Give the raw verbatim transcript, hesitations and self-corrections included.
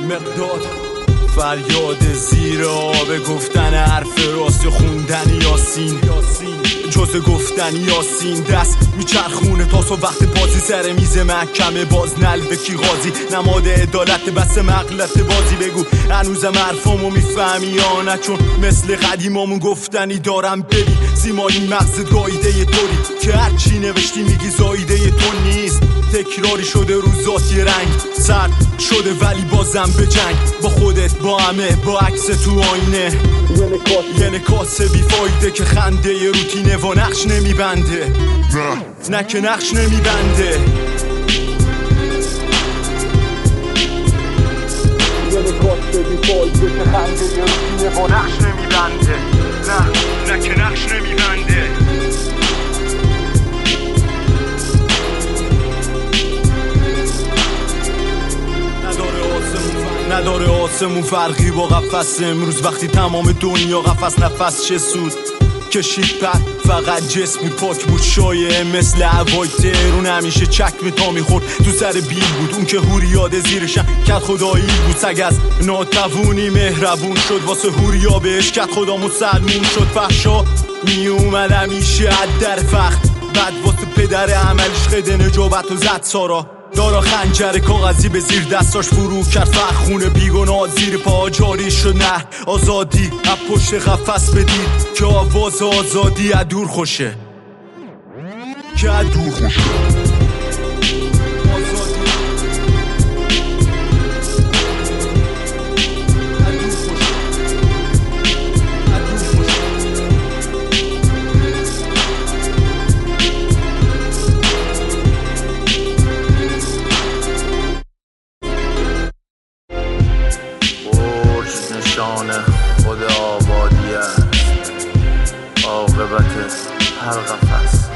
مقدار فریاد زیر آب گفتن حرف راست و خوندن یاسین جز گفتن یاسین دست میچرخونه تاس و وقت بازی سر میز محکمه باز نل به کی غازی نماد عدالت بس مغلط بازی بگو هنوزم حرفامو میفهمی یا نه چون مثل قدیمامون گفتنی دارم ببین سیمایی مغزت گاییده یه طوری که هرچی نوشتی میگی زاییده یه تو نیست تکراری شده روزات یه رنگ سرد شده ولی بازم به جنگ با خودت با همه با عکس تو آینه یه نکاس بیفایده که خنده یه روتینه و نقش نمیبنده نه نه که نقش نمیبنده یه نکاس بیفایده که خنده یه روتینه و نقش نمیبنده نه نه که نقش نمیبنده نداره آسمون فرقی با قفس امروز وقتی تمام دنیا قفس نفس چه سود کشید پر فقط جسمی پاک بود شایعه مثل هوای تهرون همیشه چکمه تا میخورد تو سر بیل بود اون که هوریاده زیرشن کت خدایی بود سگ از ناتوونی مهربون شد واسه هوریا بهش کت خدا مسلمون شد فحشا می اومد همیشه از در فخر بعد واسه پدر عملش خده نجابت و زد سارا دارا خنجر کاغذی به زیر دستاش فرو کرد فرخونه بیگناه زیر پا جاری شد نه آزادی از پشت قفس بدید که آواز آزادی از دور خوشه که از دور خوشه نشانه خود آبادی است عاقبت هر قفس